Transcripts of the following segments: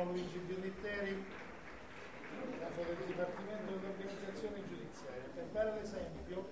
Sono Luigi Birritteri, capo del Dipartimento dell'Organizzazione Giudiziaria. Per dare l'esempio,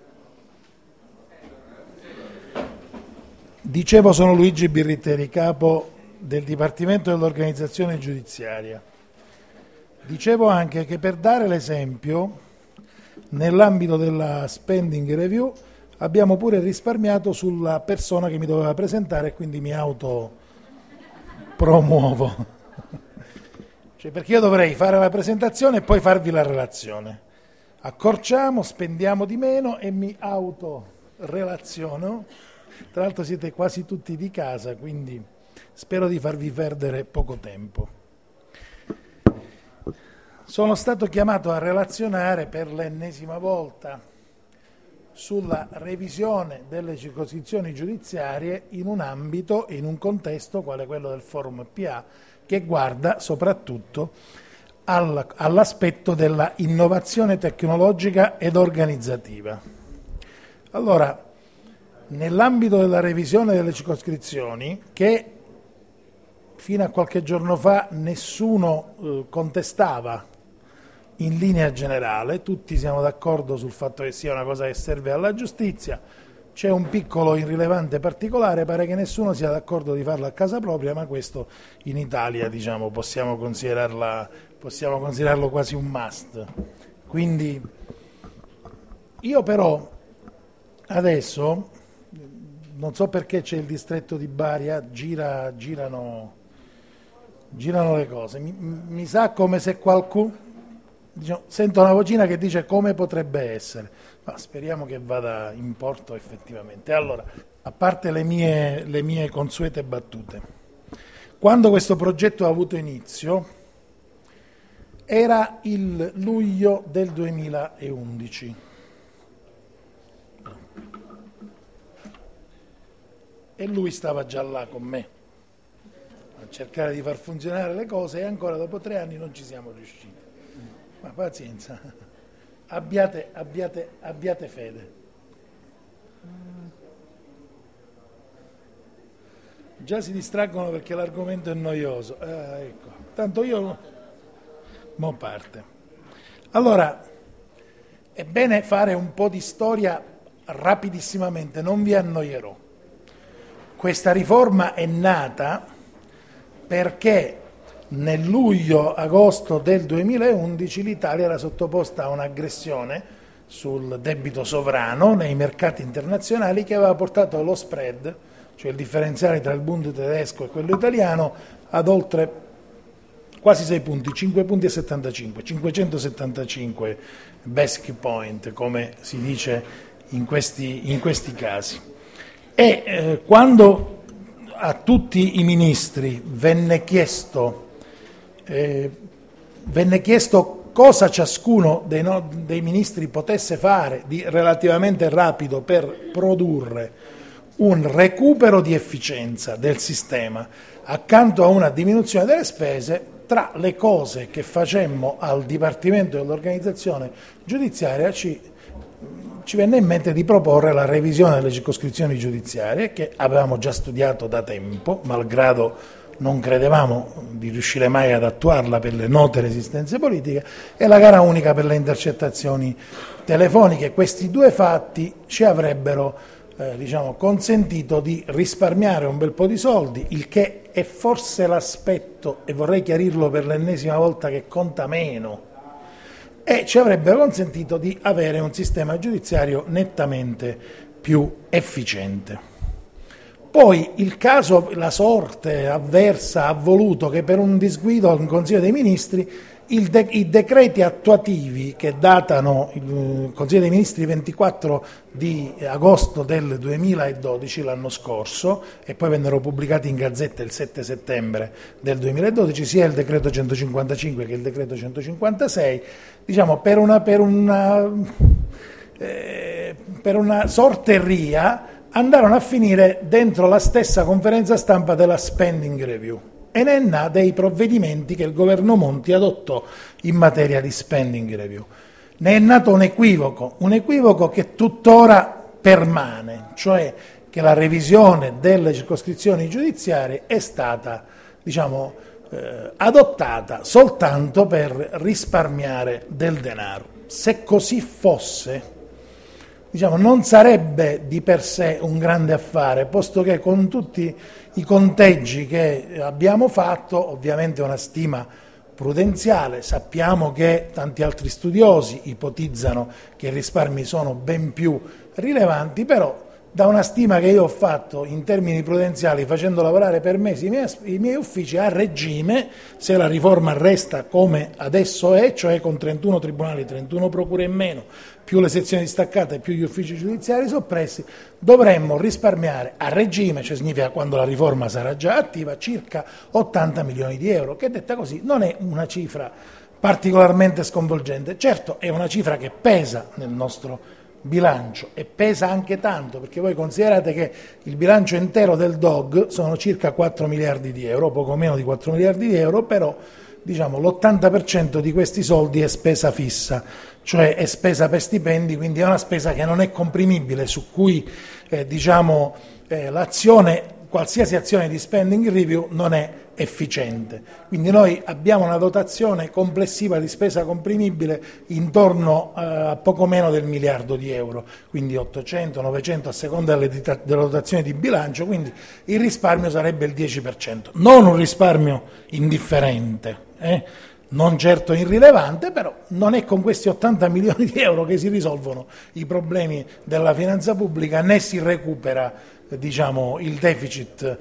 dicevo, sono Luigi Birritteri, capo del Dipartimento dell'Organizzazione Giudiziaria. Dicevo anche che per dare l'esempio, nell'ambito della spending review abbiamo pure risparmiato sulla persona che mi doveva presentare e quindi mi autopromuovo. Cioè, perché io dovrei fare la presentazione e poi farvi la relazione. Accorciamo, spendiamo di meno e mi autorelaziono. Tra l'altro siete quasi tutti di casa, quindi spero di farvi perdere poco tempo. Sono stato chiamato a relazionare per l'ennesima volta sulla revisione delle circoscrizioni giudiziarie in un ambito e in un contesto quale quello del Forum PA, che guarda soprattutto all'aspetto della innovazione tecnologica ed organizzativa. Allora, nell'ambito della revisione delle circoscrizioni, che fino a qualche giorno fa nessuno contestava in linea generale, tutti siamo d'accordo sul fatto che sia una cosa che serve alla giustizia, c'è un piccolo irrilevante particolare, pare che nessuno sia d'accordo di farla a casa propria, ma questo in Italia, diciamo, possiamo considerarlo quasi un must. Quindi io però adesso, non so perché c'è il distretto di Bari, girano le cose, mi sa come se qualcuno, diciamo, sento una vocina che dice come potrebbe essere, ma speriamo che vada in porto effettivamente. Allora, a parte le mie consuete battute, quando questo progetto ha avuto inizio era il luglio del 2011 e lui stava già là con me a cercare di far funzionare le cose e ancora dopo 3 anni non ci siamo riusciti. Ma pazienza, abbiate fede. Già si distraggono perché l'argomento è noioso. Ecco. Tanto io mo parte. Allora, è bene fare un po' di storia rapidissimamente, non vi annoierò. Questa riforma è nata perché nel luglio-agosto del 2011 l'Italia era sottoposta a un'aggressione sul debito sovrano nei mercati internazionali che aveva portato lo spread, cioè il differenziale tra il Bund tedesco e quello italiano, ad oltre quasi 6 punti, 5 punti e 75, 575 basic point, come si dice in questi casi. E quando a tutti i ministri venne chiesto cosa ciascuno dei ministri potesse fare di relativamente rapido per produrre un recupero di efficienza del sistema accanto a una diminuzione delle spese, tra le cose che facemmo al Dipartimento dell'Organizzazione Giudiziaria ci venne in mente di proporre la revisione delle circoscrizioni giudiziarie, che avevamo già studiato da tempo, malgrado non credevamo di riuscire mai ad attuarla per le note resistenze politiche, e la gara unica per le intercettazioni telefoniche. Questi due fatti ci avrebbero consentito di risparmiare un bel po' di soldi, il che è forse l'aspetto, e vorrei chiarirlo per l'ennesima volta, che conta meno, e ci avrebbe consentito di avere un sistema giudiziario nettamente più efficiente. Poi il caso, la sorte avversa ha voluto che per un disguido al Consiglio dei Ministri i decreti attuativi che datano il Consiglio dei Ministri 24 di agosto del 2012, l'anno scorso, e poi vennero pubblicati in Gazzetta il 7 settembre del 2012, sia il decreto 155 che il decreto 156, diciamo per una sorteria andarono a finire dentro la stessa conferenza stampa della spending review, e ne è nato dei provvedimenti che il governo Monti adottò in materia di spending review. Ne è nato un equivoco che tuttora permane, cioè che la revisione delle circoscrizioni giudiziarie è stata, adottata soltanto per risparmiare del denaro. Se così fosse, non sarebbe di per sé un grande affare, posto che con tutti i conteggi che abbiamo fatto, ovviamente una stima prudenziale, sappiamo che tanti altri studiosi ipotizzano che i risparmi sono ben più rilevanti, però da una stima che io ho fatto in termini prudenziali, facendo lavorare per mesi i miei uffici, a regime, se la riforma resta come adesso è, cioè con 31 tribunali, 31 procure in meno, più le sezioni distaccate e più gli uffici giudiziari soppressi, dovremmo risparmiare a regime, cioè significa quando la riforma sarà già attiva, circa 80 milioni di euro, che detta così non è una cifra particolarmente sconvolgente. Certo, è una cifra che pesa nel nostro bilancio e pesa anche tanto, perché voi considerate che il bilancio intero del DOG sono circa 4 miliardi di euro, poco meno di 4 miliardi di euro, però l'80% di questi soldi è spesa fissa, cioè è spesa per stipendi, quindi è una spesa che non è comprimibile, su cui qualsiasi azione di spending review non è efficiente. Quindi noi abbiamo una dotazione complessiva di spesa comprimibile intorno a poco meno del miliardo di euro, quindi 800, 900 a seconda della dotazione di bilancio, quindi il risparmio sarebbe il 10%. Non un risparmio indifferente, non certo irrilevante, però non è con questi 80 milioni di euro che si risolvono i problemi della finanza pubblica, né si recupera il deficit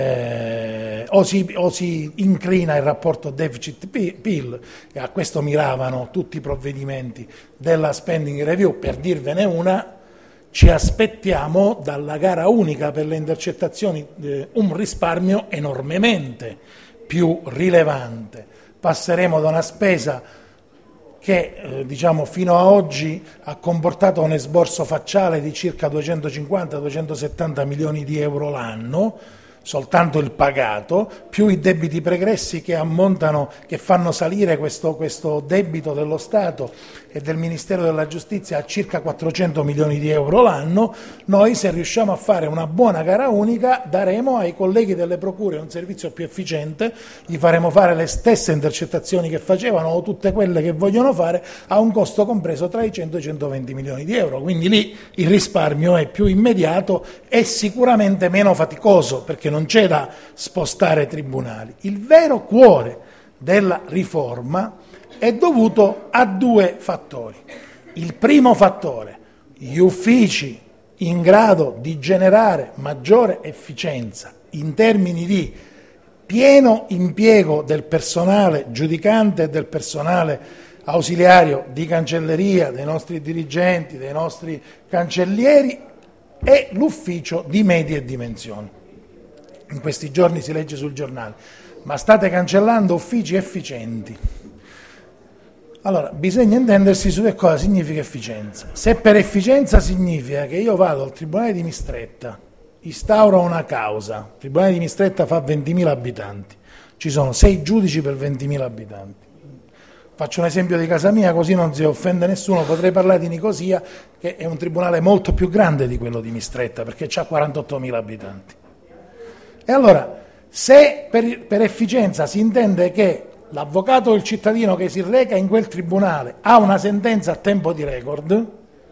o si incrina il rapporto deficit-PIL, e a questo miravano tutti i provvedimenti della spending review. Per dirvene una, ci aspettiamo dalla gara unica per le intercettazioni un risparmio enormemente più rilevante. Passeremo da una spesa che fino a oggi ha comportato un esborso facciale di circa 250-270 milioni di euro l'anno, soltanto il pagato, più i debiti pregressi che fanno salire questo debito dello Stato e del Ministero della Giustizia a circa 400 milioni di euro l'anno. Noi, se riusciamo a fare una buona gara unica, daremo ai colleghi delle procure un servizio più efficiente, gli faremo fare le stesse intercettazioni che facevano o tutte quelle che vogliono fare a un costo compreso tra i 100 e i 120 milioni di euro. Quindi lì il risparmio è più immediato e sicuramente meno faticoso, perché non c'è da spostare tribunali. Il vero cuore della riforma è dovuto a due fattori. Il primo fattore: gli uffici in grado di generare maggiore efficienza in termini di pieno impiego del personale giudicante e del personale ausiliario di cancelleria, dei nostri dirigenti, dei nostri cancellieri, e l'ufficio di medie dimensioni. In questi giorni si legge sul giornale: ma state cancellando uffici efficienti. Allora, bisogna intendersi su che cosa significa efficienza. Se per efficienza significa che io vado al Tribunale di Mistretta, instauro una causa, il Tribunale di Mistretta fa 20.000 abitanti, ci sono 6 giudici per 20.000 abitanti. Faccio un esempio di casa mia, così non si offende nessuno. Potrei parlare di Nicosia, che è un tribunale molto più grande di quello di Mistretta, perché ha 48.000 abitanti. E allora, se per efficienza si intende che l'avvocato o il cittadino che si reca in quel tribunale ha una sentenza a tempo di record,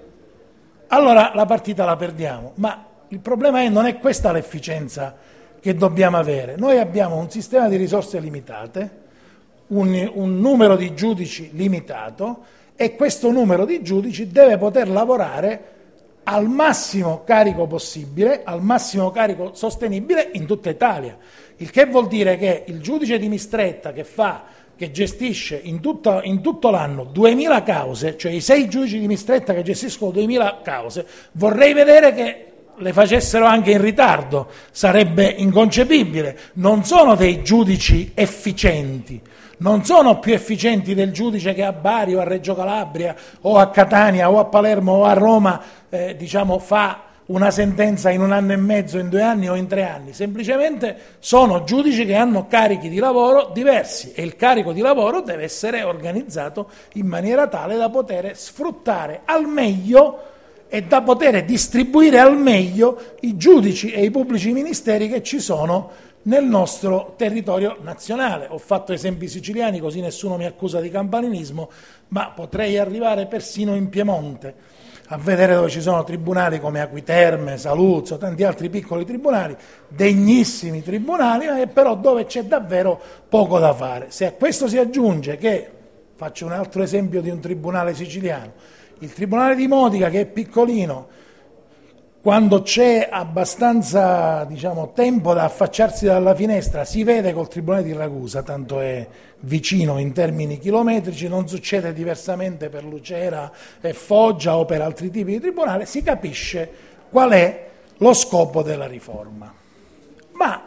allora la partita la perdiamo. Ma il problema non è questa l'efficienza che dobbiamo avere. Noi abbiamo un sistema di risorse limitate, un numero di giudici limitato, e questo numero di giudici deve poter lavorare al massimo carico possibile, al massimo carico sostenibile in tutta Italia. Il che vuol dire che il giudice di Mistretta che gestisce in tutto l'anno 2.000 cause, cioè i 6 giudici di Mistretta che gestiscono 2.000 cause, vorrei vedere che le facessero anche in ritardo, sarebbe inconcepibile. Non sono dei giudici efficienti, non sono più efficienti del giudice che a Bari o a Reggio Calabria o a Catania o a Palermo o a Roma fa una sentenza in 1 anno e mezzo, in 2 anni o in 3 anni. Semplicemente sono giudici che hanno carichi di lavoro diversi e il carico di lavoro deve essere organizzato in maniera tale da poter sfruttare al meglio e da poter distribuire al meglio i giudici e i pubblici ministeri che ci sono nel nostro territorio nazionale. Ho fatto esempi siciliani così nessuno mi accusa di campanilismo, ma potrei arrivare persino in Piemonte, a vedere dove ci sono tribunali come Acquiterme, Saluzzo, tanti altri piccoli tribunali, degnissimi tribunali, ma però dove c'è davvero poco da fare. Se a questo si aggiunge che, faccio un altro esempio di un tribunale siciliano, il tribunale di Modica, che è piccolino, quando c'è abbastanza tempo da affacciarsi dalla finestra, si vede col tribunale di Ragusa, tanto è vicino in termini chilometrici, non succede diversamente per Lucera e Foggia o per altri tipi di tribunale, si capisce qual è lo scopo della riforma. Ma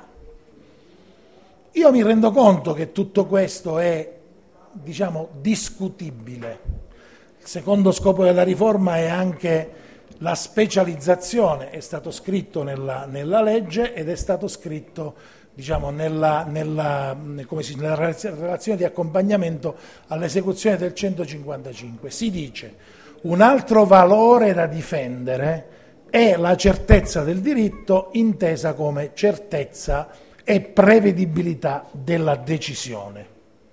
io mi rendo conto che tutto questo è, discutibile. Il secondo scopo della riforma è anche la specializzazione, è stato scritto nella legge ed è stato scritto nella relazione di accompagnamento all'esecuzione del 155. Si dice: un altro valore da difendere è la certezza del diritto intesa come certezza e prevedibilità della decisione.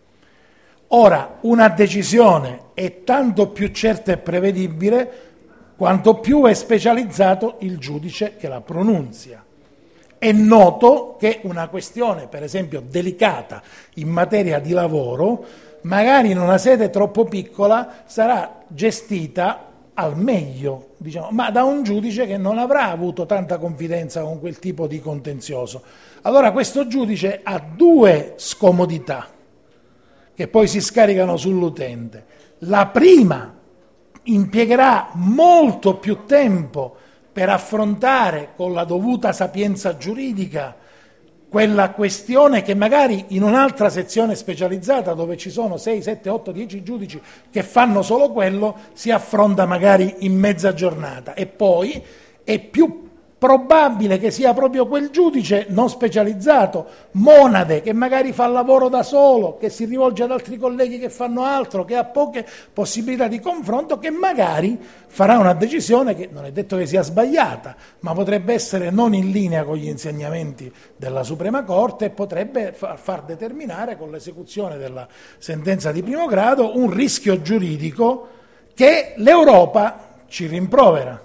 Ora, una decisione è tanto più certa e prevedibile quanto più è specializzato il giudice che la pronunzia. È noto che una questione, per esempio, delicata in materia di lavoro, magari in una sede troppo piccola sarà gestita al meglio, ma da un giudice che non avrà avuto tanta confidenza con quel tipo di contenzioso. Allora questo giudice ha due scomodità che poi si scaricano sull'utente. La prima, impiegherà molto più tempo per affrontare con la dovuta sapienza giuridica quella questione che magari in un'altra sezione specializzata, dove ci sono 6, 7, 8, 10 giudici che fanno solo quello, si affronta magari in mezza giornata. E poi è più probabile che sia proprio quel giudice non specializzato, monade, che magari fa lavoro da solo, che si rivolge ad altri colleghi che fanno altro, che ha poche possibilità di confronto, che magari farà una decisione che non è detto che sia sbagliata, ma potrebbe essere non in linea con gli insegnamenti della Suprema Corte e potrebbe far determinare con l'esecuzione della sentenza di primo grado un rischio giuridico che l'Europa ci rimprovera.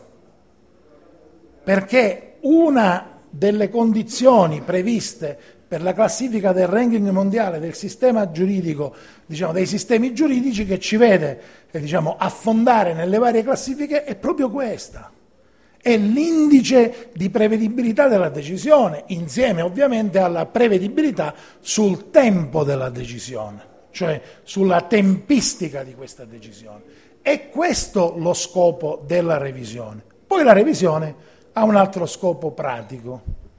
Perché una delle condizioni previste per la classifica del ranking mondiale del sistema giuridico, dei sistemi giuridici che ci vede affondare nelle varie classifiche, è proprio questa. È l'indice di prevedibilità della decisione, insieme ovviamente alla prevedibilità sul tempo della decisione, cioè sulla tempistica di questa decisione. È questo lo scopo della revisione. Poi la revisione ha un altro scopo pratico,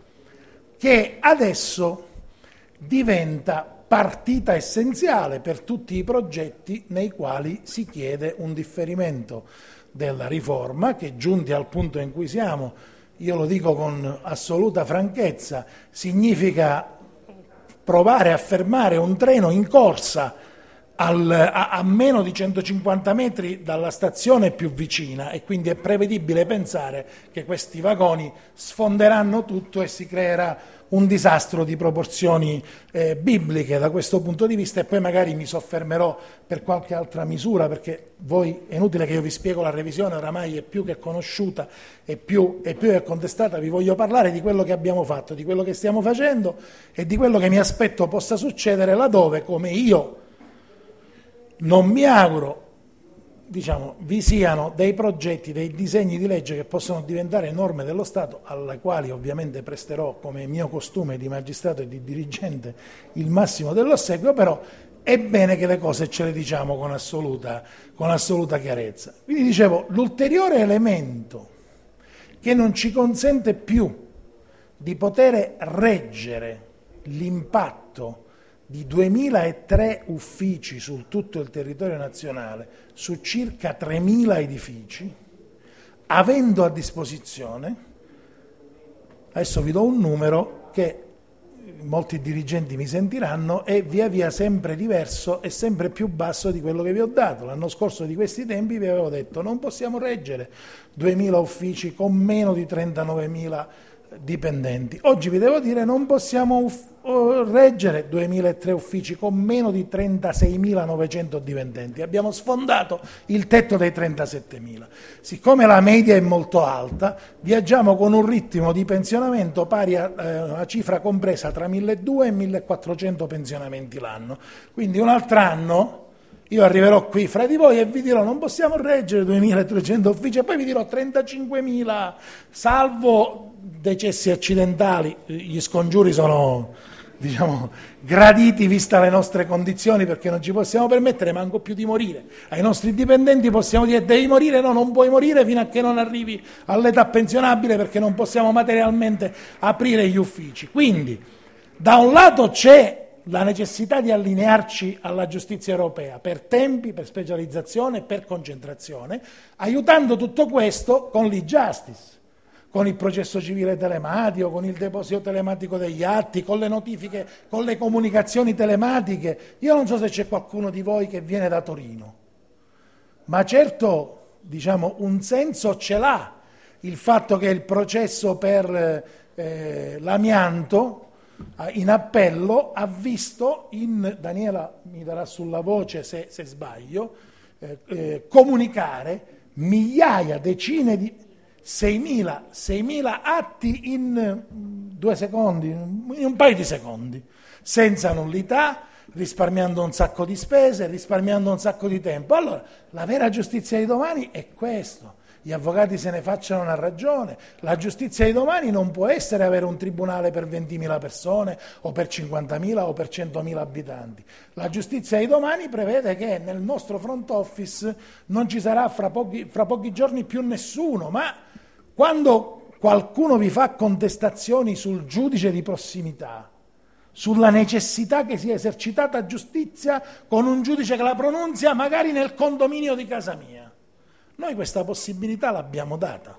che adesso diventa partita essenziale per tutti i progetti nei quali si chiede un differimento della riforma, che giunti al punto in cui siamo, io lo dico con assoluta franchezza, significa provare a fermare un treno in corsa a meno di 150 metri dalla stazione più vicina, e quindi è prevedibile pensare che questi vagoni sfonderanno tutto e si creerà un disastro di proporzioni bibliche da questo punto di vista. E poi magari mi soffermerò per qualche altra misura, perché voi è inutile che io vi spiego, la revisione oramai è più che conosciuta e più che contestata. Vi voglio parlare di quello che abbiamo fatto, di quello che stiamo facendo e di quello che mi aspetto possa succedere laddove, come io non mi auguro, vi siano dei progetti, dei disegni di legge che possono diventare norme dello Stato, alle quali ovviamente presterò, come mio costume di magistrato e di dirigente, il massimo dell'ossequio, però è bene che le cose ce le diciamo con assoluta chiarezza. Quindi dicevo, l'ulteriore elemento che non ci consente più di poter reggere l'impatto di 2003 uffici su tutto il territorio nazionale, su circa 3.000 edifici, avendo a disposizione, adesso vi do un numero che molti dirigenti mi sentiranno, è via via sempre diverso e sempre più basso di quello che vi ho dato. L'anno scorso di questi tempi vi avevo detto non possiamo reggere 2.000 uffici con meno di 39.000 dipendenti. Oggi vi devo dire non possiamo reggere 2003 uffici con meno di 36.900 dipendenti. Abbiamo sfondato il tetto dei 37.000. Siccome la media è molto alta, viaggiamo con un ritmo di pensionamento pari a una cifra compresa tra 1.200 e 1.400 pensionamenti l'anno. Quindi un altro anno io arriverò qui fra di voi e vi dirò non possiamo reggere 2.300 uffici e poi vi dirò 35.000, salvo decessi accidentali. Gli scongiuri sono, graditi vista le nostre condizioni, perché non ci possiamo permettere manco più di morire. Ai nostri dipendenti possiamo dire devi morire, no, non puoi morire fino a che non arrivi all'età pensionabile, perché non possiamo materialmente aprire gli uffici. Quindi da un lato c'è la necessità di allinearci alla giustizia europea per tempi, per specializzazione, per concentrazione, aiutando tutto questo con l'e-justice, con il processo civile telematico, con il deposito telematico degli atti, con le notifiche, con le comunicazioni telematiche. Io non so se c'è qualcuno di voi che viene da Torino, ma certo, un senso ce l'ha il fatto che il processo per l'amianto in appello ha visto Daniela mi darà sulla voce se sbaglio, comunicare migliaia, decine di 6.000 atti in 2 secondi, in un paio di secondi, senza nullità, risparmiando un sacco di spese, risparmiando un sacco di tempo. Allora, la vera giustizia di domani è questo. Gli avvocati se ne facciano una ragione. La giustizia di domani non può essere avere un tribunale per 20.000 persone o per 50.000 o per 100.000 abitanti. La giustizia di domani prevede che nel nostro front office non ci sarà fra pochi giorni più nessuno, ma quando qualcuno vi fa contestazioni sul giudice di prossimità, sulla necessità che sia esercitata giustizia con un giudice che la pronunzia magari nel condominio di casa mia, noi questa possibilità l'abbiamo data,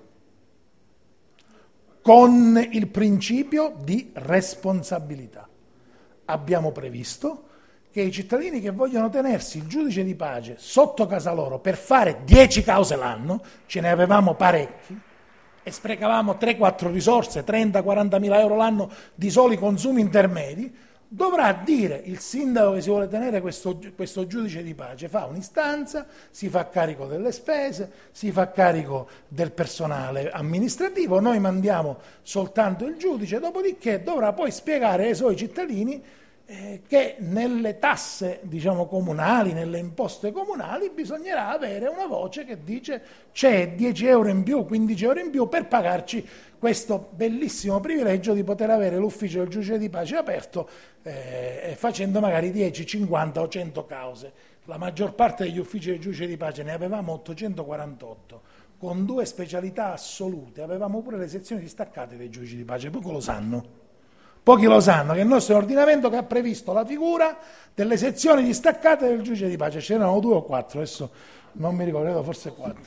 con il principio di responsabilità. Abbiamo previsto che i cittadini che vogliono tenersi il giudice di pace sotto casa loro per fare 10 cause l'anno, ce ne avevamo parecchi, e sprecavamo 3-4 risorse, 30-40 mila euro l'anno di soli consumi intermedi, dovrà dire il sindaco che si vuole tenere questo giudice di pace, fa un'istanza, si fa carico delle spese, si fa carico del personale amministrativo, noi mandiamo soltanto il giudice, dopodiché dovrà poi spiegare ai suoi cittadini che nelle tasse comunali, nelle imposte comunali bisognerà avere una voce che dice c'è 10 euro in più, 15 euro in più per pagarci questo bellissimo privilegio di poter avere l'ufficio del giudice di pace aperto facendo magari 10, 50 o 100 cause. La maggior parte degli uffici del giudice di pace ne avevamo 848, con 2 specialità assolute, avevamo pure le sezioni distaccate dei giudici di pace, Pochi lo sanno che il nostro ordinamento che ha previsto la figura delle sezioni distaccate del giudice di pace, c'erano 2 o 4, adesso non mi ricordo, forse 4.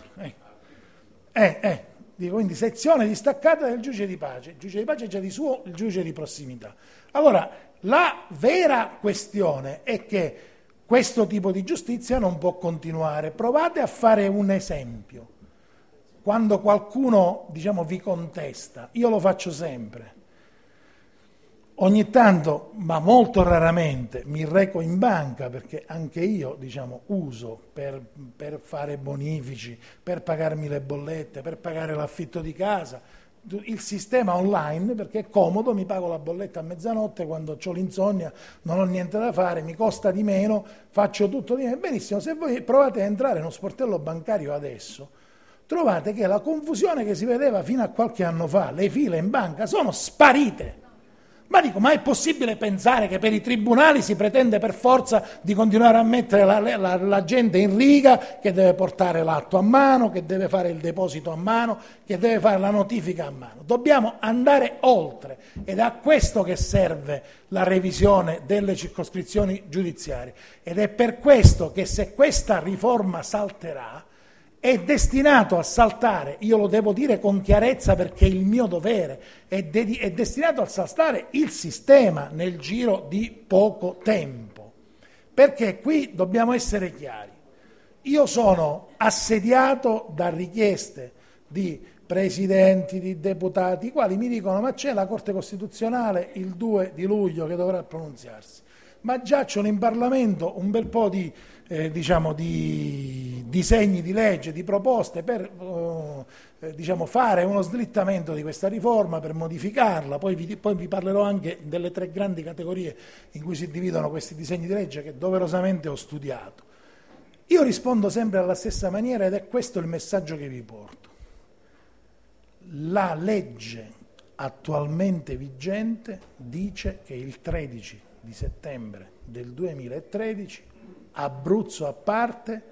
Quindi sezione distaccata del giudice di pace. Il giudice di pace è già di suo il giudice di prossimità. Allora, la vera questione è che questo tipo di giustizia non può continuare. Provate a fare un esempio. Quando qualcuno, vi contesta, io lo faccio sempre. Ogni tanto, ma molto raramente, mi reco in banca perché anche io, uso per fare bonifici, per pagarmi le bollette, per pagare l'affitto di casa, il sistema online perché è comodo, mi pago la bolletta a mezzanotte quando ho l'insonnia, non ho niente da fare, mi costa di meno, faccio tutto di meno. Benissimo, se voi provate a entrare in uno sportello bancario adesso, trovate che la confusione che si vedeva fino a qualche anno fa, le file in banca sono sparite. Ma è possibile pensare che per i tribunali si pretende per forza di continuare a mettere la gente in riga, che deve portare l'atto a mano, che deve fare il deposito a mano, che deve fare la notifica a mano? Dobbiamo andare oltre ed è a questo che serve la revisione delle circoscrizioni giudiziarie ed è per questo che se questa riforma salterà è destinato a saltare, io lo devo dire con chiarezza perché è il mio dovere, è destinato a saltare il sistema nel giro di poco tempo, perché qui dobbiamo essere chiari. Io sono assediato da richieste di presidenti di deputati, i quali mi dicono: ma c'è la Corte Costituzionale il 2 di luglio che dovrà pronunziarsi, ma giacciono in Parlamento un bel po' di disegni di legge, di proposte per fare uno slittamento di questa riforma, per modificarla. Poi vi parlerò anche delle 3 grandi categorie in cui si dividono questi disegni di legge che doverosamente ho studiato. Io rispondo sempre alla stessa maniera ed è questo il messaggio che vi porto. La legge attualmente vigente dice che il 13 di settembre del 2013, Abruzzo a parte,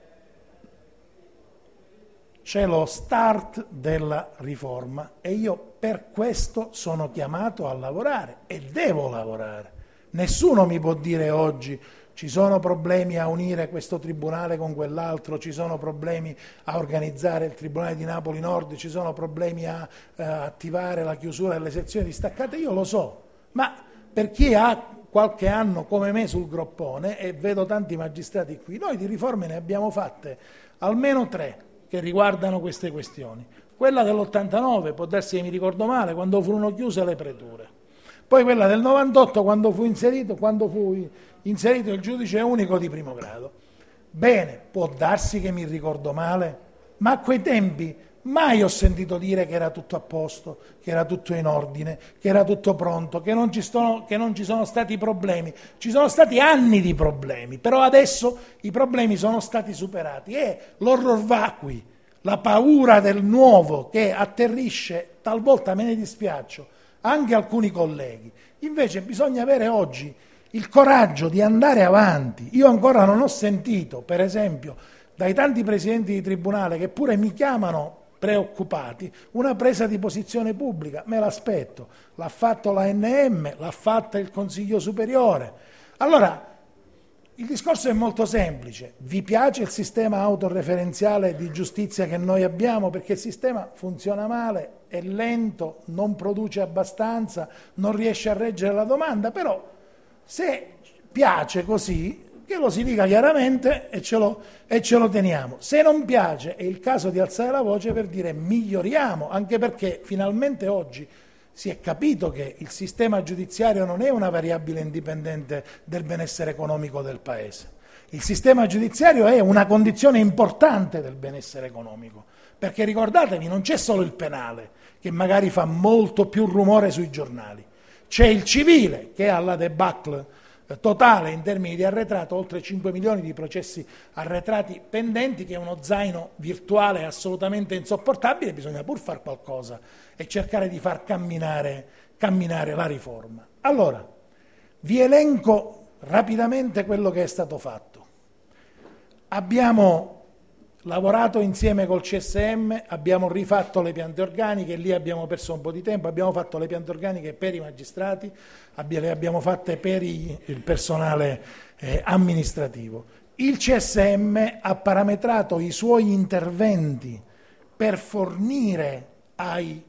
c'è lo start della riforma e io per questo sono chiamato a lavorare e devo lavorare. Nessuno mi può dire oggi: ci sono problemi a unire questo tribunale con quell'altro, ci sono problemi a organizzare il Tribunale di Napoli Nord, ci sono problemi a attivare la chiusura delle sezioni distaccate. Io lo so, ma per chi ha qualche anno come me sul groppone, e vedo tanti magistrati qui, noi di riforme ne abbiamo fatte almeno 3 che riguardano queste questioni. Quella dell'89, può darsi che mi ricordo male, quando furono chiuse le preture. Poi quella del 98, quando fu inserito il giudice unico di primo grado. Bene, può darsi che mi ricordo male, ma a quei tempi mai ho sentito dire che era tutto a posto, che era tutto in ordine, che era tutto pronto, che non ci sono stati problemi. Ci sono stati anni di problemi, però adesso i problemi sono stati superati e l'horror vacui, la paura del nuovo che atterrisce, talvolta me ne dispiaccio, anche alcuni colleghi. Invece bisogna avere oggi il coraggio di andare avanti. Io ancora non ho sentito, per esempio, dai tanti presidenti di tribunale che pure mi chiamano preoccupati, una presa di posizione pubblica. Me l'aspetto, l'ha fatto l'ANM, l'ha fatta il Consiglio Superiore. Allora, il discorso è molto semplice: vi piace il sistema autoreferenziale di giustizia che noi abbiamo? Perché il sistema funziona male, è lento, non produce abbastanza, non riesce a reggere la domanda, però se piace così, che lo si dica chiaramente e ce lo teniamo. Se non piace, è il caso di alzare la voce per dire: miglioriamo, anche perché finalmente oggi si è capito che il sistema giudiziario non è una variabile indipendente del benessere economico del Paese. Il sistema giudiziario è una condizione importante del benessere economico, perché ricordatevi, non c'è solo il penale, che magari fa molto più rumore sui giornali, c'è il civile che ha la debacle totale in termini di arretrato, oltre 5 milioni di processi arretrati pendenti, che è uno zaino virtuale assolutamente insopportabile. Bisogna pur fare qualcosa e cercare di far camminare la riforma. Allora, vi elenco rapidamente quello che è stato fatto. Abbiamo lavorato insieme col CSM, abbiamo rifatto le piante organiche, lì abbiamo perso un po' di tempo, abbiamo fatto le piante organiche per i magistrati, le abbiamo fatte per il personale amministrativo. Il CSM ha parametrato i suoi interventi per fornire agli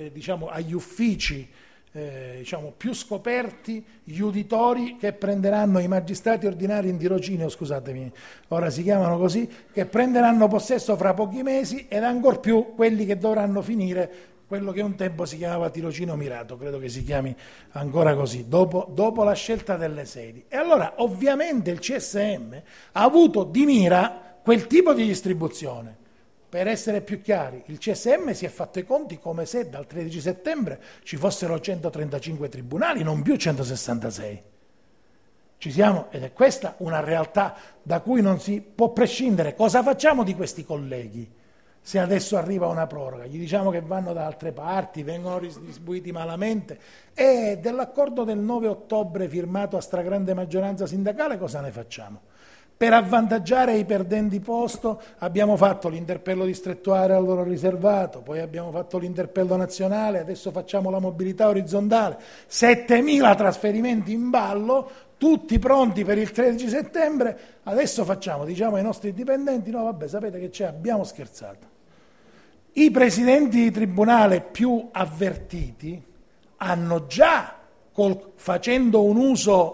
uffici più scoperti gli uditori che prenderanno i magistrati ordinari in tirocinio, scusatemi, ora si chiamano così, che prenderanno possesso fra pochi mesi, ed ancor più quelli che dovranno finire quello che un tempo si chiamava tirocinio mirato, credo che si chiami ancora così, dopo la scelta delle sedi. E allora ovviamente il CSM ha avuto di mira quel tipo di distribuzione. Per essere più chiari, il CSM si è fatto i conti come se dal 13 settembre ci fossero 135 tribunali, non più 166. Ci siamo? Ed è questa una realtà da cui non si può prescindere. Cosa facciamo di questi colleghi se adesso arriva una proroga? Gli diciamo che vanno da altre parti, vengono distribuiti malamente? E dell'accordo del 9 ottobre firmato a stragrande maggioranza sindacale cosa ne facciamo? Per avvantaggiare i perdenti posto abbiamo fatto l'interpello distrettuale al loro riservato, poi abbiamo fatto l'interpello nazionale, adesso facciamo la mobilità orizzontale, 7.000 trasferimenti in ballo, tutti pronti per il 13 settembre, adesso diciamo ai nostri dipendenti: no vabbè, sapete che c'è, abbiamo scherzato. I presidenti di tribunale più avvertiti hanno già, facendo un uso,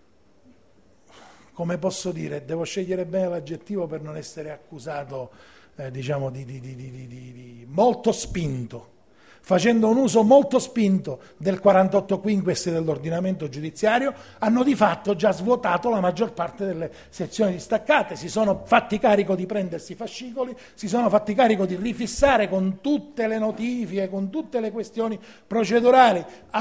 come posso dire, devo scegliere bene l'aggettivo per non essere accusato molto spinto, facendo un uso molto spinto del 48 quinques dell'ordinamento giudiziario, hanno di fatto già svuotato la maggior parte delle sezioni distaccate, si sono fatti carico di prendersi i fascicoli, si sono fatti carico di rifissare con tutte le notifiche, con tutte le questioni procedurali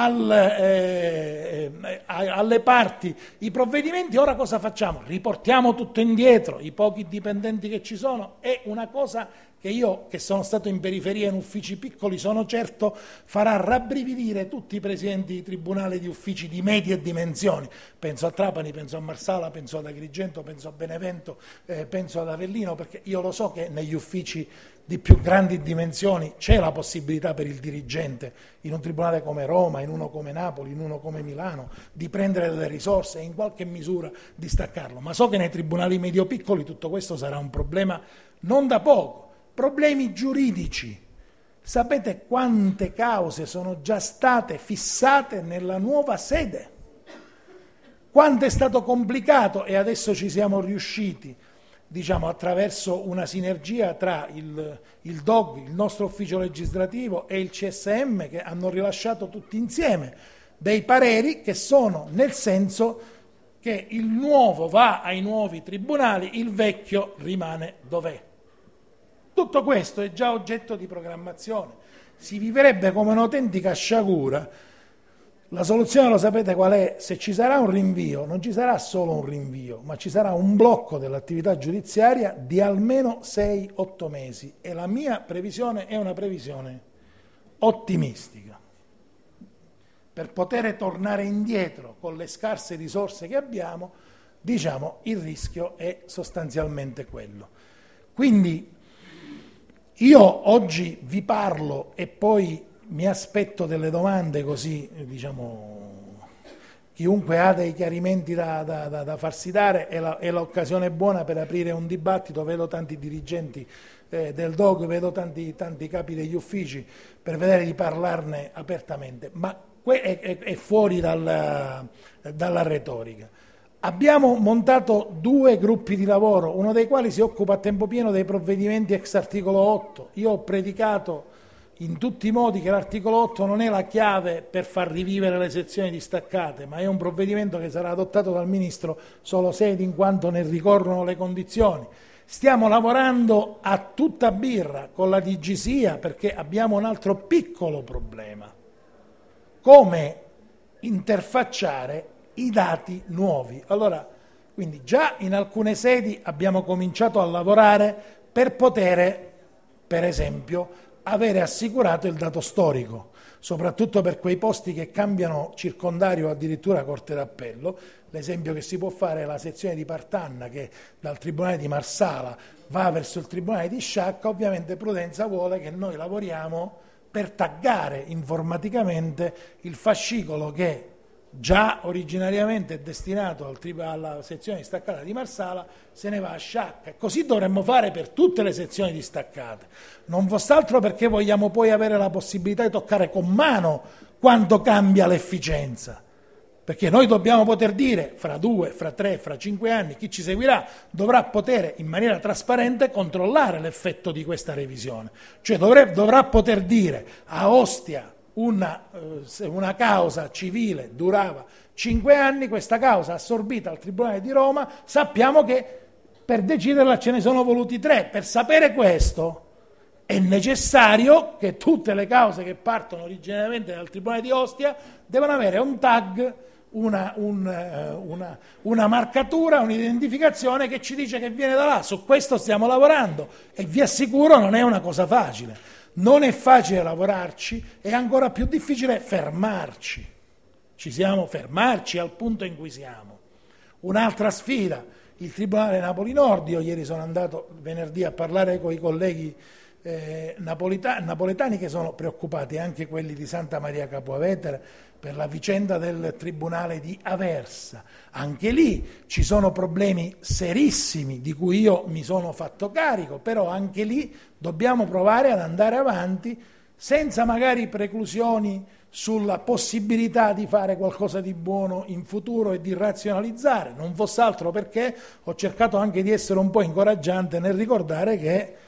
alle parti i provvedimenti. Ora cosa facciamo? Riportiamo tutto indietro, i pochi dipendenti che ci sono, è una cosa che io, che sono stato in periferia in uffici piccoli, sono certo farà rabbrividire tutti i presidenti di tribunale di uffici di medie dimensioni. Penso a Trapani, penso a Marsala, penso ad Agrigento, penso a Benevento, penso ad Avellino, perché io lo so che negli uffici di più grandi dimensioni c'è la possibilità per il dirigente, in un tribunale come Roma, in uno come Napoli, in uno come Milano, di prendere delle risorse e in qualche misura di staccarlo. Ma so che nei tribunali medio-piccoli tutto questo sarà un problema non da poco. Problemi giuridici. Sapete quante cause sono già state fissate nella nuova sede? Quanto è stato complicato, e adesso ci siamo riusciti, attraverso una sinergia tra il DOG, il nostro ufficio legislativo, e il CSM, che hanno rilasciato tutti insieme dei pareri che sono nel senso che il nuovo va ai nuovi tribunali, il vecchio rimane dov'è. Tutto questo è già oggetto di programmazione. Si vivrebbe come un'autentica sciagura. La soluzione lo sapete qual è? Se ci sarà un rinvio, non ci sarà solo un rinvio, ma ci sarà un blocco dell'attività giudiziaria di almeno 6-8 mesi. E la mia previsione è una previsione ottimistica. Per poter tornare indietro con le scarse risorse che abbiamo, il rischio è sostanzialmente quello. Quindi io oggi vi parlo e poi mi aspetto delle domande, così chiunque ha dei chiarimenti da farsi dare, è l'occasione buona per aprire un dibattito. Vedo tanti dirigenti del DOG, vedo tanti capi degli uffici, per vedere di parlarne apertamente, ma è fuori dalla retorica. Abbiamo montato 2 gruppi di lavoro, uno dei quali si occupa a tempo pieno dei provvedimenti ex articolo 8. Io ho predicato in tutti i modi che l'articolo 8 non è la chiave per far rivivere le sezioni distaccate, ma è un provvedimento che sarà adottato dal Ministro solo se ed in quanto ne ricorrono le condizioni. Stiamo lavorando a tutta birra con la DGSIA perché abbiamo un altro piccolo problema: come interfacciare i dati nuovi. Allora, quindi già in alcune sedi abbiamo cominciato a lavorare per poter, per esempio, avere assicurato il dato storico, soprattutto per quei posti che cambiano circondario o addirittura Corte d'Appello. L'esempio che si può fare è la sezione di Partanna, che dal Tribunale di Marsala va verso il Tribunale di Sciacca. Ovviamente Prudenza vuole che noi lavoriamo per taggare informaticamente il fascicolo che già originariamente è destinato alla sezione distaccata di Marsala, se ne va a Sciacca. Così dovremmo fare per tutte le sezioni distaccate, non fosse altro perché vogliamo poi avere la possibilità di toccare con mano quanto cambia l'efficienza, perché noi dobbiamo poter dire fra 2, fra 3, fra 5 anni, chi ci seguirà dovrà poter in maniera trasparente controllare l'effetto di questa revisione, cioè dovrà poter dire a Ostia una causa civile durava 5 anni, questa causa assorbita al Tribunale di Roma, sappiamo che per deciderla ce ne sono voluti 3. Per sapere questo è necessario che tutte le cause che partono originariamente dal Tribunale di Ostia devono avere un tag, una marcatura, un'identificazione che ci dice che viene da là. Su questo stiamo lavorando e vi assicuro non è una cosa facile. Non è facile lavorarci, è ancora più difficile fermarci. Fermarci al punto in cui siamo. Un'altra sfida, il Tribunale Napoli Nord. Io ieri sono andato venerdì a parlare con i colleghi napoletani che sono preoccupati, anche quelli di Santa Maria Capua Vetere, per la vicenda del Tribunale di Aversa. Anche lì ci sono problemi serissimi di cui io mi sono fatto carico, però anche lì dobbiamo provare ad andare avanti senza magari preclusioni sulla possibilità di fare qualcosa di buono in futuro e di razionalizzare, non fosse altro perché ho cercato anche di essere un po' incoraggiante nel ricordare che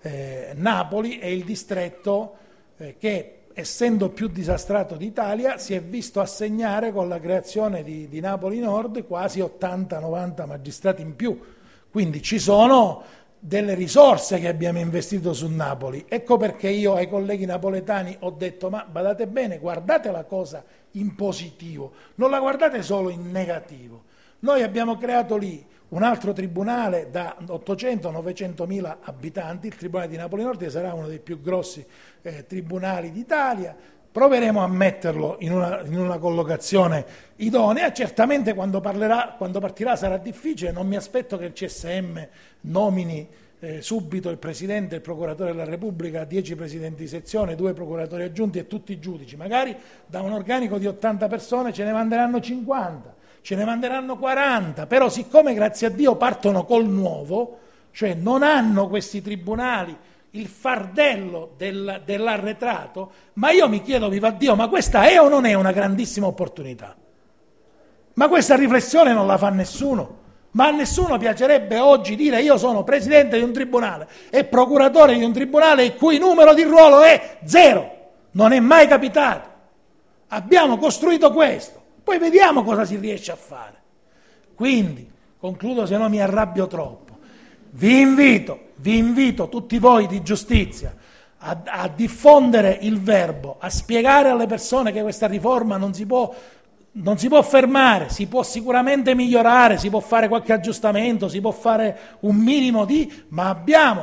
Napoli è il distretto che, essendo più disastrato d'Italia, si è visto assegnare con la creazione di Napoli Nord quasi 80-90 magistrati in più. Quindi ci sono delle risorse che abbiamo investito su Napoli. Ecco perché io ai colleghi napoletani ho detto: ma badate bene, guardate la cosa in positivo, non la guardate solo in negativo. Noi abbiamo creato lì un altro tribunale da 800-900 mila abitanti, il Tribunale di Napoli Nord, che sarà uno dei più grossi tribunali d'Italia. Proveremo a metterlo in una collocazione idonea. Certamente quando partirà sarà difficile, non mi aspetto che il CSM nomini subito il Presidente e il Procuratore della Repubblica, 10 Presidenti di sezione, 2 Procuratori aggiunti e tutti i giudici. Magari da un organico di 80 persone ce ne manderanno 50, ce ne manderanno 40, però siccome grazie a Dio partono col nuovo, cioè non hanno questi tribunali il fardello dell'arretrato, ma io mi chiedo, viva Dio, ma questa è o non è una grandissima opportunità? Ma questa riflessione non la fa nessuno? Ma a nessuno piacerebbe oggi dire: io sono presidente di un tribunale e procuratore di un tribunale il cui numero di ruolo è 0. Non è mai capitato. Abbiamo costruito questo, poi vediamo cosa si riesce a fare. Quindi, concludo, se no mi arrabbio troppo. Vi invito tutti voi di giustizia a diffondere il verbo, a spiegare alle persone che questa riforma non si può fermare, si può sicuramente migliorare, si può fare qualche aggiustamento, si può fare un minimo ma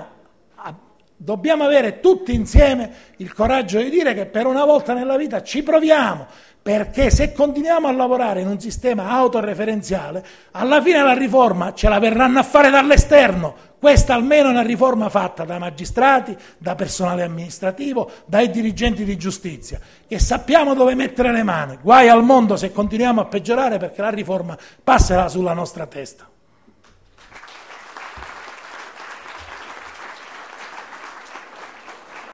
dobbiamo avere tutti insieme il coraggio di dire che per una volta nella vita ci proviamo, perché se continuiamo a lavorare in un sistema autoreferenziale, alla fine la riforma ce la verranno a fare dall'esterno. Questa almeno è una riforma fatta da magistrati, da personale amministrativo, dai dirigenti di giustizia, che sappiamo dove mettere le mani. Guai al mondo se continuiamo a peggiorare, perché la riforma passerà sulla nostra testa.